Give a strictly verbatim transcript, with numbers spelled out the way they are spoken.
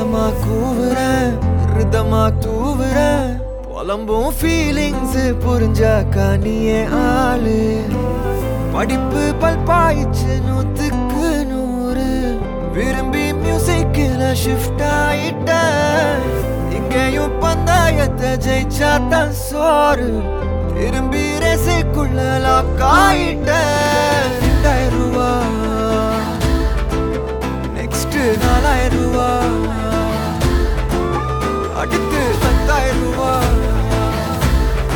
சத்தமா கூவுறேன், ரிதமா தூவுறேன். புலம்பும் ஃபீலிங்ஸ் புரிஞ்சாக்கா நீயே ஆளு. படிப்பு பல்பாயிச்சு நூத்துக்கு நூறு. விரும்பி மியூசிக்கில் ஷிஃப்ட் ஆயிட்ட. இங்கேயும் பந்தாயத்தை ஜெயிச்சாத்தான் சோறு. திரும்பி ரேசைக்குள்ள லாக் ஆயிட்ட. ரெண்டாயிரம் ரூபா